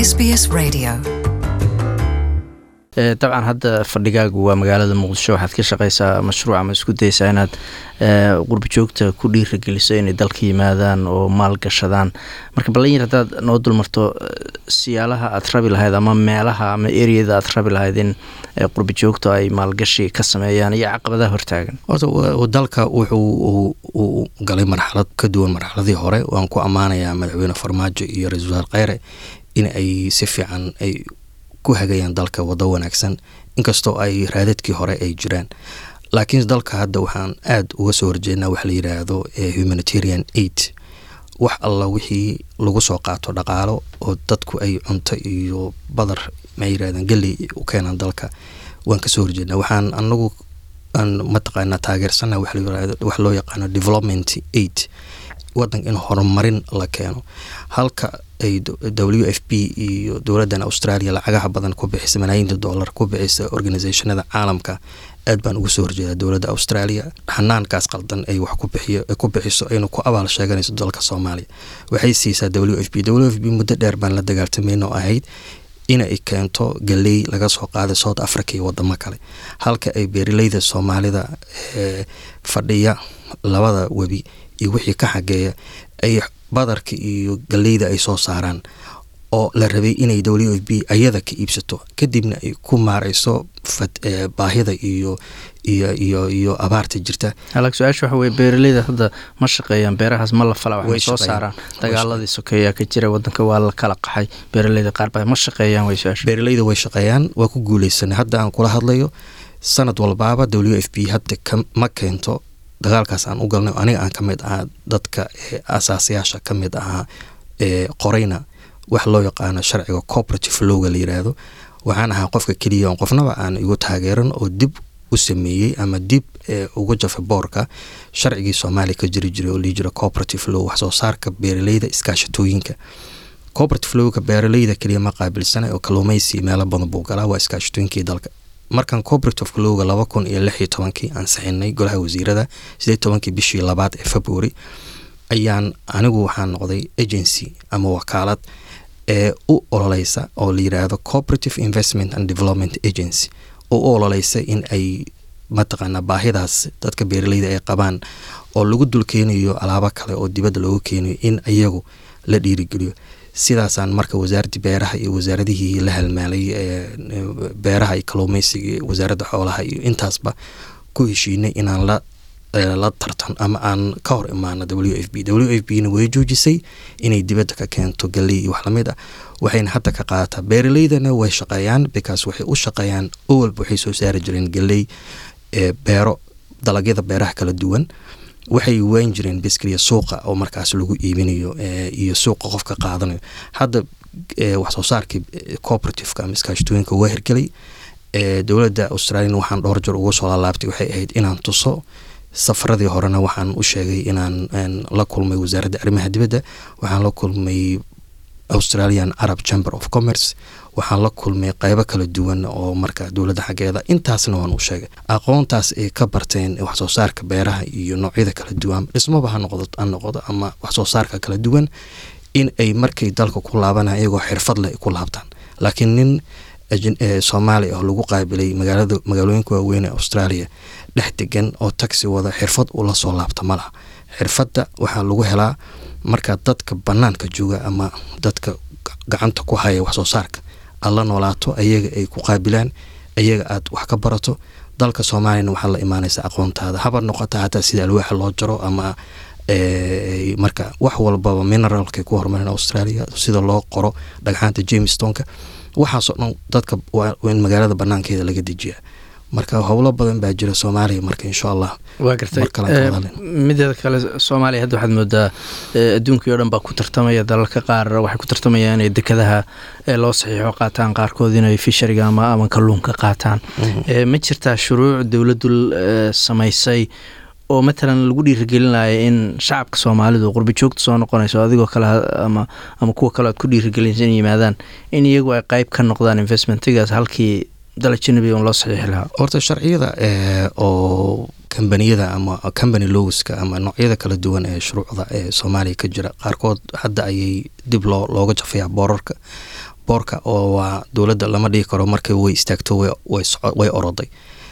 SBS Radio. طبعا هذا فردقاق ومقالة المقدشة waxaad ka shaqeysaa mashruuc ama isku daysaa inaad qurbi joogta ku dhiirigeliso inay dalka yimaadaan oo maal gashadaan marka ballan hadaad noo dulmarto siyaalaha aad rabi lahayd ama meelaha ama areada aad rabi lahayd in qurbi joogta ay maalgashi ka sameeyaan iyo caqabadaha hortaagan horta dalka wuxuu galay marxalad ka duwan marxaladii hore waan ku amaanayaa madaxweyne Farmaajo iyo Ra'iisul Wasaare Khayre in ay si fiican ay ku hagayaan dalka wada wanaagsan inkastoo ay raadadkii hore ay jiraan laakiin dalka hadda waxaan aad uga soo horjeednaa wax la yiraahdo humanitarian aid wax alla wixii lagu soo qaato dhaqaalo oo dadku ay cunto iyo badar ma yiraahdaan gali u keenan dalka waan ka soo horjeednaa waxaan anagu aan mataqaana taageersana wax loo yaqaan development aid wadan in horumarin la keeno halka ay WFP iyo dawladda Australia lacagaha badan ku bixisay malaayiin dollar ku bixisay organizationada caalamka aad baan ugu soo horjeedaa dawladda Australia xanaankaas qaldan ay wax ku bixiso aynu ku abaal sheeganayso dalka Soomaaliya waxay siisaa WFP muddo dheer baan la dagaaltamayno ahayd in ay keento galey laga soo qaaday South Africa iyo wadamo kale halka ay beeraleyda Soomaalida fadhiya labada webi iyo wixii ka xageeya ay badarka iyo galeyda ay soo saaraan oo la rabay inay WFP ayada ka iibsato kadibna ay ku maarayso baahida iyo abaarta jirta halka su'aashu waxa way beeraleyda hadda ma shaqeeyaan beerahaas ma la fala wax soo saaraan dagaaladii sokeeya ka jira wadanka waa la kala qaxay beeraleyda qaar baa ma shaqeeyaan way su'aashu beeraleyda way shaqeeyaan waa ku guuleysanay hadda aan kula hadlayo sanad walbaaba WFP hadda ma keento dagaalkaas aan u galnay aniga aan kamid ah dadka asaasiyaasha kamid ah qorayna wax loo yaqaan sharciga cooperative law la yiraahdo waxaan ahaa qofka kaliya oo qofnaba aan igu taageeran oo dib u sameeyay ama dib ugu jafay boorka sharcigii Soomaaliya ka jiray oo liijira cooperative law wax soo saarka beeraleyda iskaashatooyinka cooperative law-ka beeraleyda kaliya ma qaabilsanay oo kalluumaysi meelo badan buu galaa waa iskaashatooyinkii dalka markan cooperative law-ga 2016 aan saxinay golaha wasiirada 18 bishii 2 ee February ayaan anigu waxaan noqday agency ama wakaalad u ololeysa oo la yiraahdo Cooperative Investment and Development Agency oo ololeysa in ay mataqaana baahidaas dadka beeraleyda ay qabaan oo lagu dulkeenayo alaabo kale oo dibadda loogu keenayo in ayagu la dhiirigeliyo sidaasaan marka wasaaradda beeraha iyo wasaaradihii la halmaalay beeraha iyo kalluumaysiga wasaaradda xoolaha iyo intaasba ku heshiinay inaan la tartan ama aan ka hor imaano WFP-na way joojisay inay dibadda ka keento galey iyo wax la mid ah waxayna hadda ka qaataa beeraleydana way shaqeeyaan because waxay u shaqeeyaan awalba waxay soo saari jireen galey beero dalagyada beeraha kala duwan waxay weyn jireen biskriya suuqa oo markaas lagu iibinayo iyo suuqa qofka qaadanayo hadda wax soo saarkii cooperative-ka ama iskaashatooyinka waa hirgelay dawladda Australia waxaan dhowr jeer ugu soo laabtay waxay ahayd inaan tuso safaradii horena waxaan u sheegay inaan la kulmay wasaaradda arrimaha dibadda waxaan la kulmay Australian Arab Chamber of Commerce waxaan la kulmay qaybo kala duwan oo marka dawladda xageeda intaasna waan u sheegay aqoontaas ay ka barteen wax soo saarka beeraha iyo noocyada kala duwan dhismaba ha noqdo ama wax soo saarka kala duwan in ay markay dalka ku laabanayaan iyagoo xirfad leh ku laabtaan laakiin nin Soomaali oo lagu qaabilay magaalooyinka waaweyn ee Australia dhex degan oo taxi wada xirfad u la soo laabta malaha xirfadda waxaa lagu helaa marka dadka banaanka jooga ama dadka gacanta ku haya wax soo saarka alla noolaato ayaga ay ku qaabilaan ayaga aad wax ka barato dalka Soomaaliya waxa la imaanaysa aqoontaada haba noqoto hata sida alwaax loo jaro ama marka wax walba mineralka ku hormarin Australia sida loo qoro dhagxaanta Jamestownka waxaas oo dadka in magaalada banaankeeda laga dejiyaa marka hawlo badan baa jira Soomaaliya marka insha Allah waa gartay midda kale Soomaaliya hadda waxaad moodaa adduunka oo dhan baa ku tartamaya dalalka qaar waxay ku tartamayaan inay dekadaha loo saxiixo qaataan qaarkood inay fisheriga ama kalluunka qaataan ma jirtaa shuruuc dawladdu samaysay oo matalan lagu dhiirigelinayo in shacabka Soomaalidu qurbi joogta soo noqonayso adigoo kale ama kuwa kale aad ku dhiirigelinaysan yimaadaan in iyagu ay qayb ka noqdaan investmentigaas halkii dalajinabi oo loo saxiixi lahaa horta sharciyada oo kambaniyada ama company laws-ka ama noocyada kala duwan ee shuruucda ee Soomaaliya ka jira qaarkood hadda ayay dib looga jafayaa boorarka boorka oo waa dowladda lama dhigi karo markay way istaagto way oroday.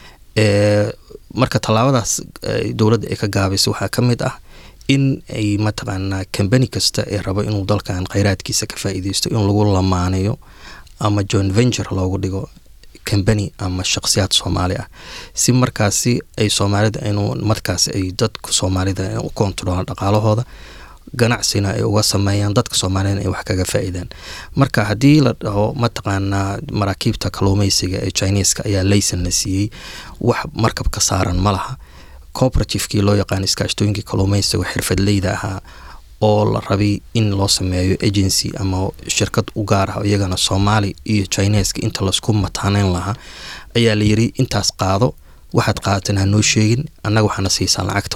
Marka tallaabadaas dowladda ay ka gaabaysa waxaa ka mid ah in ay mataqaanaa kambani kasta ee rabo inuu dalkan kheyraadkiisa ka faa'iideysto in lagu lamaanayo ama joint venture loogu dhigo kambani ama shakhsiyaad Soomaali ah, si markaasi ay Soomaalida inuu markaasi ay dadka Soomaalida u kontrolaan dhaqaalahooda, ganacsina ay uga sameeyaan, dadka Soomaalida ay wax kaga faa'iidaan. Marka haddii la dhaho mataqaanaa maraakiibta kalluumaysiga ee Chinese-ka ayaa laysan la siiyey, wax markab ka saaran ma laha. Cooperative-kii loo yaqaan iskaashtooyinkii kalluumaysiga xirfadleyda ahaa oo la rabay in loo sameeyo agency ama shirkad u gaar ah iyagana Soomaali iyo Chinese-ka inta lasku mataaneyn lahaa, ayaa la yiri intaas qaado, waxaad qaadateen ha noo sheegin, annaga waxaana siisaa lacagta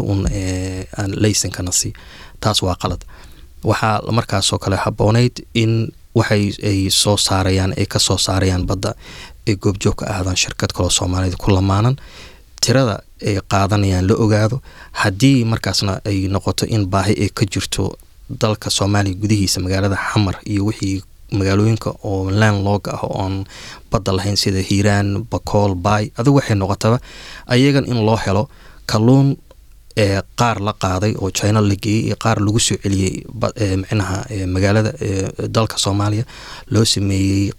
aan laysankana sii. Taas waa qalad. Waxaa markaasoo kale habboonayd in waxay ay soo saarayaan ay ka soo saarayaan badda ay goobjoog ka ahaadaan shirkad kaloo Soomaalida ku lamaanan, tirada ay qaadanayaan la ogaado. Haddii markaasna ay noqoto in baahi ay ka jirto dalka Soomaaliya gudihiisa, magaalada Xamar iyo wixii magaalooyinka oo landlock ah oon badda lahayn sida Hiiraan, Bakool, Baay, adigu waxay noqotaba ayagan in loo helo kalluun qaar la qaaday oo China la geeyey iyo qaar lagu soo celiyey micnaha magaalada dalka Soomaaliya loo sameeyey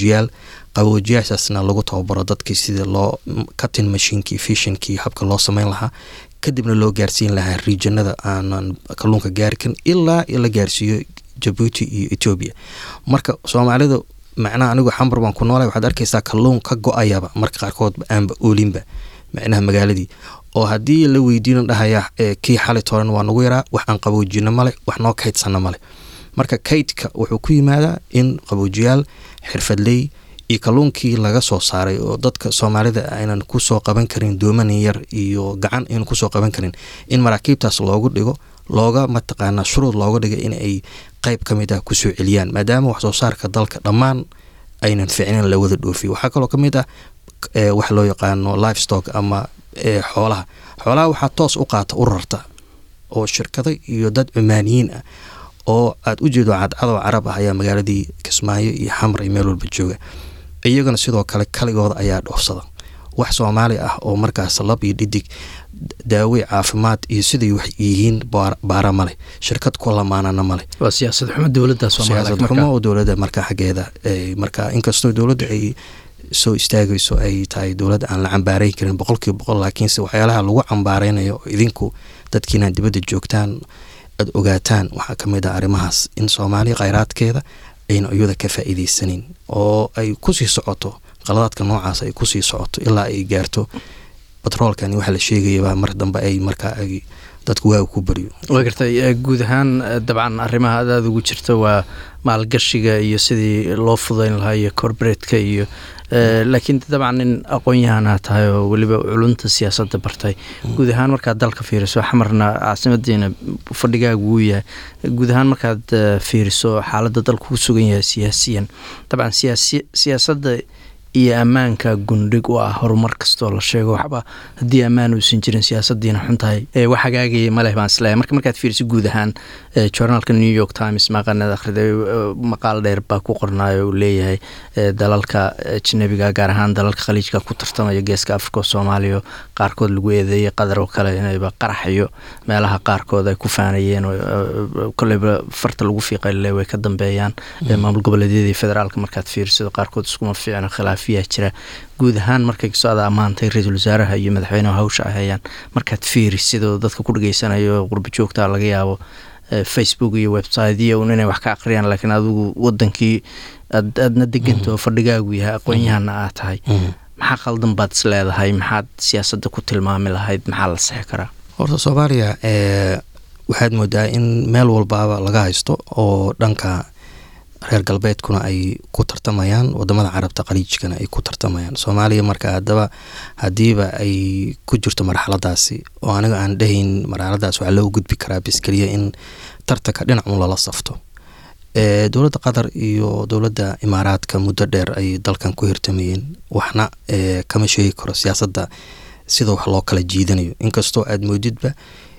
qaboojiyaashaasna lagu tababaro dadkii sida loo cutting machine-kii, fishing-kii habka loo sameyn lahaa, kadibna loo gaarsiin lahaa regionada aanan kalluunka gaari karin ilaa la gaarsiiyo Djibouti iyo Ethiopia. Marka Soomaalida macnaha anigu Xamar baan ku noolahay, waxaad arkaysaa kalluun ka go-ayaba marka qaarkood aanba oolinba macnaha magaaladii, oo haddii la weydiin dhahaya kii xalay toran waa nagu yaraa, wax aan qaboojina male, wax noo kaydsana male. Marka kaydka wuxuu ku yimaadaa in qaboojiyaal xirfadley iyo kalluunkii laga soo saaray oo dadka Soomaalida aynan ku soo qaban karin dooman yar iyo gacan aynan ku soo qaban karin, in maraakiibtaas loogu dhigo, looga mataqaanaa shuruud looga dhiga in ay qayb ka mid ah ku soo celiyaan, maadaama wax soo saarka dalka dhammaan aynan ficnin la wada dhoofiyo. Waxaa kaloo ka mid ah wax loo yaqaano livestock ama xoolaha waxaa toos u qaata u rarta oo shirkado iyo dad Cumaaniyiin ah oo aad u jeedo cadcado carab ah ayaa magaaladii Kismaayo iyo Xamar iyo meel walba jooga. Iyagana sidoo kale kaligooda ayaa dhoofsada. Wax Soomaali ah oo markaas lab iyo dhidig daawo caafimaad iyo sidii wax yihiin baara male, shirkad ku lamaanana male. Waa siyaasad xumo dowladda Soomaaliya. Siyaasad xumo oo dowladda marka xageeda marka inkastoo dowladda ay soo istaagayso ay tahay dowladda aan la cambaareyn karin 100%, laakiinse waxyaalaha lagu cambaareynayo idinku dadkiina dibadda joogtaan aad ogaataan waxaa ka mid ah arrimahaas in Soomaaliya kheyraadkeeda ayna iyada ka faa'iideysanin oo ay ku sii socoto qaladaadka noocaas ay ku sii socoto ilaa ay gaarto batroolkan waxa la sheegayaba mar dambe ay marka ay dadku waa ku bariyo. Waa gartay guud ahaan dabcan arrimaha aad ugu jirto waa maalgashiga iyo sidii loo fudayn lahaa iyo corporate-ka iyo laakiin dabcan in aqoon-yahan tahay oo waliba culunta siyaasadda bartay guud ahaan markaad dalka fiiriso Xamarna caasimadeena fadhigaagu uu yahay, guud ahaan markaad fiiriso xaaladda dalku ku sugan yahay siyaasiyan, dabcan siyaasadda iyo ammaanka gundhig u ah horumar kastoo la sheego. waxba haddii ammaan uusan jirin siyaasaddiina xun tahay wax hagaagaya ma leh baan isleeyahay. markaad fiiriso guud ahaan journalka New York Times maqaanada akhriday maqaal dheer baa ku qornaayo uu leeyahay dalalka ajnabiga gaar ahaan dalalka khaliijka ku tartamaya geeska Afrika oo Soomaaliya qaarkood lagu eedeeyay qadar oo kale inayba qaraxyo meelaha qaarkood ay ku faanayeen oo koleyba farta lagu fiiqay way ka dambeeyaan maamul goboleedyada federaalka. markaad fiiriso qaarkood iskuma fiicna khilaaf jira guud ahaan markay soo amaantay ra'iisul wasaaraha iyo madaxweynaha hawsha ahayaan. markaad fiiriso dadka ku dhageysanayo qurbo joogta laga yaabo Facebook iyo website-iyo inay wax ka aqriyaan, laakiin adigu wadankii aadna deganto fadhigaagu yahay aqoon-yahanna aad tahay, maxaa qaldan baad isleedahay, maxaad siyaasadda ku tilmaami lahayd, maxaa la sixi karaa? Horta Soomaaliya waxaad moodaa in meel walbaaba laga haysto oo dhanka reer galbeedkuna ay ku tartamayaan, wadamada carabta khaliijkana ay ku tartamayaan. Soomaaliya marka hadiiba ay ku jirto marxaladaasi oo aniga aan dhahayn marxaladaas waxaa loo gudbi karaa bis keliya in tartanka dhinac un lala safto. Dowladda Qatar iyo dowladda Imaaraadka muddo dheer ay dalkan ku hirtamayeen, waxna kama sheegi karo siyaasadda sida wax loo kala jiidanayo, inkastoo aad moodidba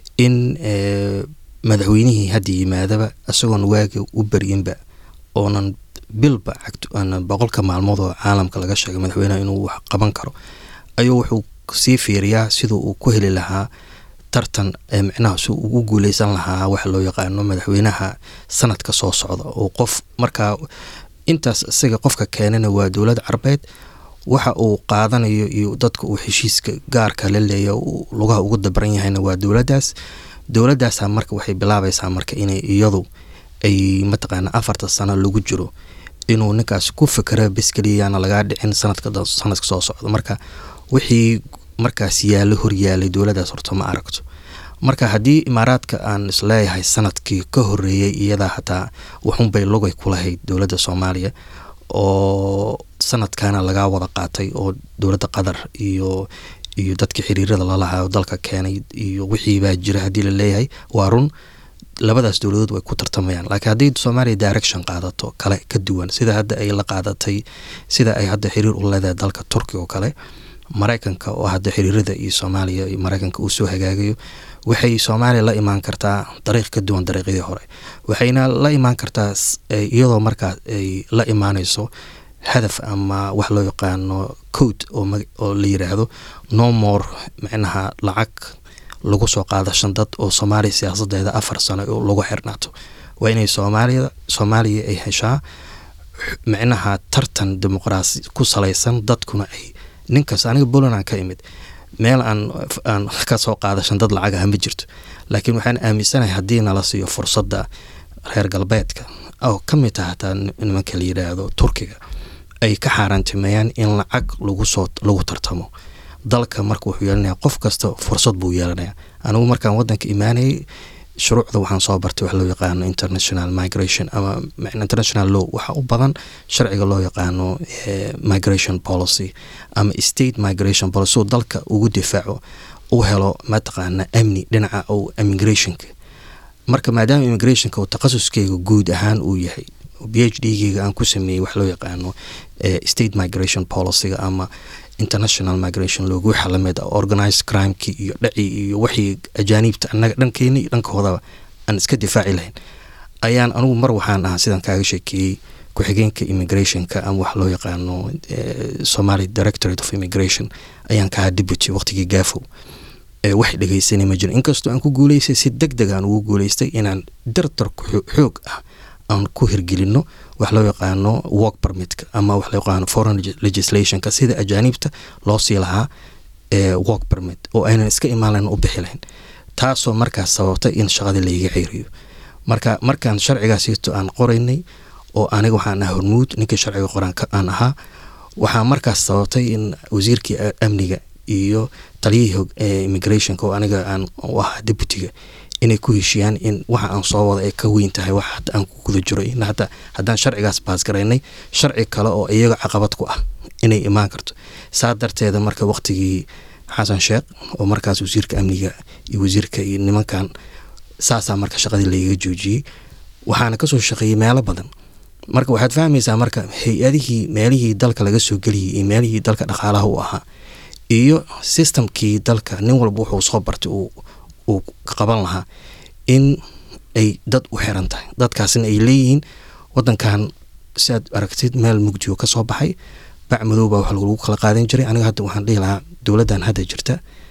in madaxweynihii hadda yimaadaba isagoon waaga u baryinba oonan bilba boqolka maalmood oo caalamka laga sheegay madaxweynaha inuu wax qaban karo ayuu wuxuu sii fiiriyaa siduu uu ku heli lahaa tartan micnaha si ugu guuleysan lahaa waxa loo yaqaano madaxweynaha sanadka soo socda oo qof markaa intaas isaga qofka keenana waa dowlad carbeed waxa uu qaadanayo iyo dadka uu heshiiska gaarka la leeyahay lugaha ugu dabaran yahayna waa dowladdaas marka waxay bilaabaysaa marka inay iyadu ay mataqaana 4 sano lagu jiro inuu ninkaas ku fikra biskaliyaana laga dhicin sanadka soo socda marka wixii markaas hor yaalay dowladdaas horta ma aragto marka haddii imaaraadka aan isleeyahay sanadkii ka horeeyay iyada hataa waxun bay lugay ku lahayd dowladda Soomaaliya oo sanadkana laga wada qaatay oo dowladda Qatar iyo dadka xiriirada la lahaa dalka keenay iyo wixii baa jira hadii la leeyahay waa run labadaas dowladood way ku tartamayaan laakiin haddii Soomaaliya direction qaadato kale ka duwan sida hadda ay la qaadatay sida ay hadda xiriir u leedahay dalka Turkiga oo kale Mareykanka oo hadda xiriirada iyo Soomaaliya iyo Mareykanka uu soo hagaagayo waxay Soomaaliya la imaan kartaa dariiq ka duwan dariiqadii hore waxayna la imaan kartaa iyadoo markaa ay la imaanayso hadaf ama wax loo yaqaano code oo la yiraahdo no more macnaha lacag lagu soo qaadashan dad oo Soomaaliya siyaasadeeda 4 sano oo lagu xirnaato waa inay Soomaaliya ay heshaa macnaha tartan dimuqraasi ku salaysan dadkuna ay ninkaas aniga Poland ka imid meel aan ka soo qaadashan dad lacag ah ma jirto laakiin waxaan aaminsanahay haddii nala siiyo fursadda reer galbeedka oo ka mid ah nimanka la yiraahdo Turkiga ay ka xaaraantimayaan in lacag lagu tartamo dalka marka wuxuu yeelanayaa qof kasta fursad buu yeelanayaa anigu markaan wadanka imaanay shuruucda waxaan soo bartay wax loo yaqaano international migration ama international law waxa u badan sharciga loo yaqaano migration policy ama state migration policy oo dalka ugu difaaco u helo mataqaana amni dhinaca oo immigrationka marka maadaama immigrationka uu takhasuskeyga guud ahaan uu yahay PhD-geyga aan ku sameeyay wax loo yaqaano state migration policy ama international migration lagu xalamada organized crime ki iyo dhaci iyo wixii ajaanibta anaga dhankeena iyo dhankooda aan iska difaaci lahayn ayaan anigu mar waxaan sidaan kaaga sheekiyay ku xigeenka immigrationka ama wax loo yaqaano Somali Directorate of Immigration ayaan ka deputy waqtigii gaafo wax dhageysanay ma jiro inkastoo aan ku guuleystay si degdeg aan ugu guuleystay inaan dartar xoog ah aan ku hirgelino wax loo yaqaano work permit ama wax loo yaqaano foreign legislation ka sida ajaanibta loo sii lahaa work permit oo aynan iska imaalan u bixi lahayn taasoo markaas sababtay in shaqada la iga xiriyo markaan sharcigaas aan qoraynay oo aniga waxaan ahaa hormuud ninka sharciga qoraanka aan ahaa waxaa markaas sababtay in wasiirkii amniga iyo taliyihii immigration oo aniga aan u ahaa deputy-ga inay ku heshiyaan in waxa aan soo wada ay ka weyn tahay wax hadda aan ku guda jiro in haddaan sharcigaas baas garaynay sharci kale oo iyaga caqabad ku ah inay imaan karto saa darteeda marka waqtigii Xasan Sheekh oo markaas wasiirka amniga iyo wasiirka iyo nimankan saasaa marka shaqadii laga joojiyay waxaana kasoo shaqeeyay meelo badan marka waxaad fahmaysaa marka hay-adihii meelihii dalka laga soo geliyay iyo meelihii dalka dhaqaalaha u ahaa iyo systemkii dalka nin walba wuxuu soo bartay uu qaban lahaa in ay dad u xiran tahay dadkaasina ay leeyihiin wadankan si aad aragtid meel mugdiyo ka soo baxay bac madow baa wax lagu kala qaadan jiray aniga hadda waxaan dhihi lahaa dowladdan hadda jirta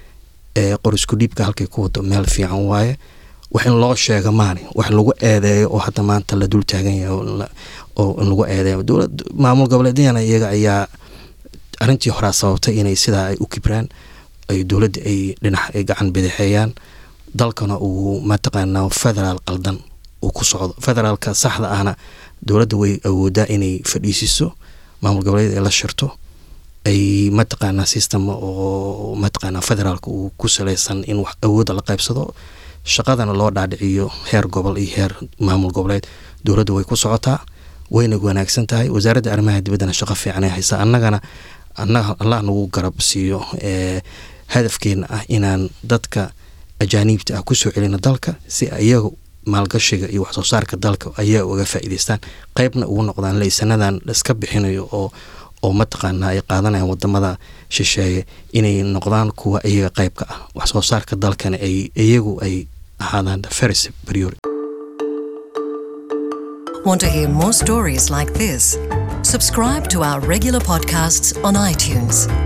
qorisku dhiibka halkay ku wado meel fiican waaye wax in loo sheega maani wax lagu eedeeyo oo hadda maanta la dul taagan yahay oo in lagu eedeeyo dowlad maamul goboleedyada iyaga ayaa arrintii hore sababtay inay sidaa ay u kibraan ay dowladda ay dhinac ay gacan bidixeeyaan dalkana uu mataqaanaa federaal qaldan uu ku socdo federaalka saxda ahna dowladda way awoodaa inay fadhiisiso maamul goboleed ay la shirto ay mataqaanaa system oo mataqaanaa federaalka uu ku salaysan in wax awoodda la qaybsado shaqadana loo dhaadhiciyo heer gobol iyo heer maamul goboleed dowladda way ku socotaa wayna wanaagsan tahay wasaaradda arrimaha dibaddana shaqo fiican ay haysaa annagana Allah nagu garab siiyo hadafkeena ah inaan dadka ajaanibta ah ku soo celino dalka si ayagu maalgashiga iyo wax soo saarka dalka ayaa uga faa'iideystaan qaybna ugu noqdaan leysanadan iska bixinayo oo mataqaanaa ay qaadanayaan wadamada shisheeye inay noqdaan kuwa iyaga qaybka ah wax soo saarka dalkana ay iyagu ay ahaadaan the first priority Want to hear more stories like this? Subscribe to our regular podcasts on iTunes.